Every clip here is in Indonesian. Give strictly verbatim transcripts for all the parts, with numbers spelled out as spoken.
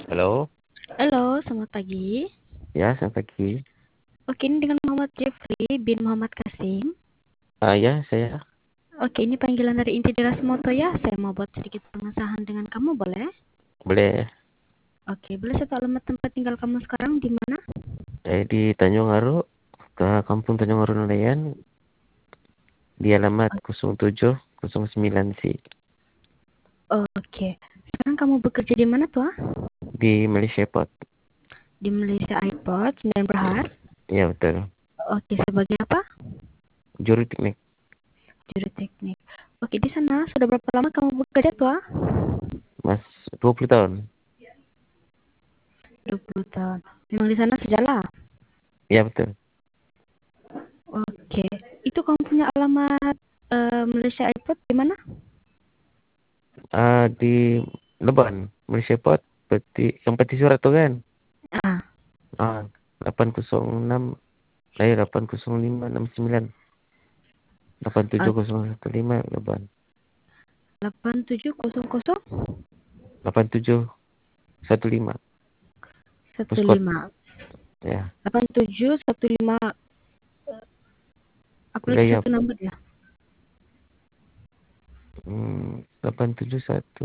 Halo, Halo, selamat pagi. ya selamat pagi. Oke, ini dengan Muhammad Jeffrey bin Muhammad Kasim. Ah ya, saya Oke, ini panggilan dari inti Deras Moto ya. Saya mau buat sedikit pengesahan dengan kamu, boleh? boleh Oke, boleh saya tahu alamat tempat tinggal kamu sekarang di mana? saya di Tanjung Aru, ke Kampung Tanjung Aru Nelayan, di alamat nol tujuh nol sembilan C Oke, sekarang kamu bekerja di mana tuh? ah? di Malaysia Port. Di Malaysia Airport, Sembilan Ya, Berhad. ya betul. Oke, sebagai apa? Juru teknik, Juru teknik. Oke, di sana sudah berapa lama kamu bekerja tuh? ah? Mas, dua puluh tahun. dua puluh tahun. Memang di sana sejalan? Ya betul. Oke, itu kamu punya alamat eh, Malaysia Airport di mana? Ah di Leban, Malaysia Port, peti yang peti surat tuh kan? Ah, Ah, delapan nol enam, eh delapan nol lima enam sembilan, delapan tujuh nol satu lima Leban, delapan tujuh nol nol delapan tujuh satu lima satu Puskot. lima Ya, delapan tujuh satu lima. Aku lihat wilayah satu nomor ya. Hmm, delapan tujuh satu.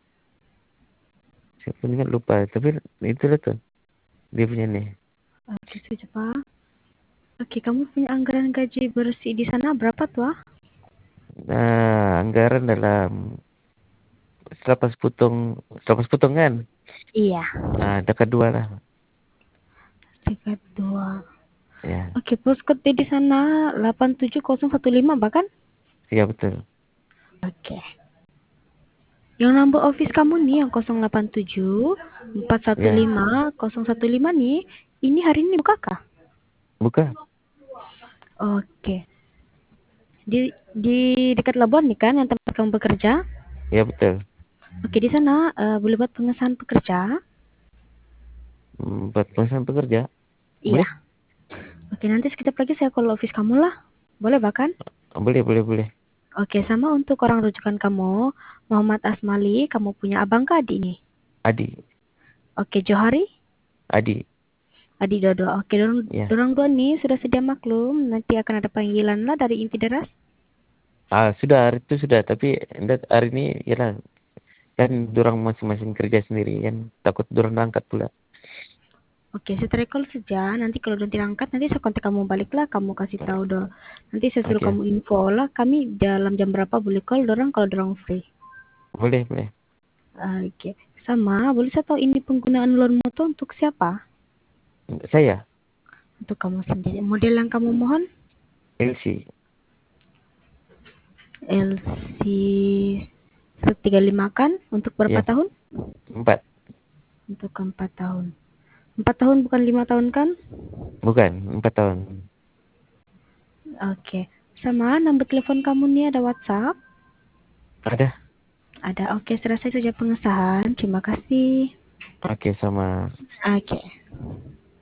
Saya pun ingat lupa. Tapi itu lah tuh. Dia punya nih. Oke, sudah Pak. Oke, kamu punya anggaran gaji bersih di sana berapa tuh? ah? Nah, anggaran dalam selepas potong, selepas potong kan? Iya, Nah, dekat dua lah. tiga dua. Ya, Oke, postcode di sana delapan tujuh nol satu lima bahkan? iya betul. Oke. Yang number office kamu nih yang nol delapan tujuh empat satu Ya, lima nol satu lima nih, ini hari ini buka kah? buka. Oke. Di di dekat Labuan nih kan yang tempat kamu bekerja? Ya betul. Oke, di sana eh, boleh buat pengesahan pekerja? Hmm, buat perusahaan pekerja. Iya. Boleh? Oke, nanti sekitar pagi saya call office kamu lah. Boleh bahkan? Oh, boleh, boleh, boleh. Oke, sama untuk orang rujukan kamu, Muhammad Asmali, kamu punya abang ke adik nih? Adi. Oke, Johari? Adi. Adik dua-dua. Oke, dorong, Ya. dorong dua nih sudah sedia maklum. Nanti akan ada panggilan lah dari inti deras. Ah, sudah hari itu sudah. Tapi enggak, hari ini ya lah. Kan dorang masing-masing kerja sendiri kan. Takut dorang angkat pula. Oke, saya call saja. Nanti kalau udah diangkat, nanti saya kontak kamu balik lah. Kamu kasih tahu dong. Nanti saya suruh Oke. kamu info lah. Kami dalam jam berapa boleh call dorang kalau dorang free. Boleh, boleh. Oke, sama. Boleh saya tahu ini penggunaan loan motor untuk siapa? Saya, Untuk kamu sendiri. Model yang kamu mohon? L C. L C seratus tiga puluh lima kan? Untuk berapa Ya, tahun? empat. Untuk empat tahun. Empat tahun bukan lima tahun kan? Bukan, empat tahun. Oke. Sama nomor telepon kamu nih ada WhatsApp? Ada. Ada. Oke, selesai saja pengesahan. Terima kasih. Oke, sama. Oke.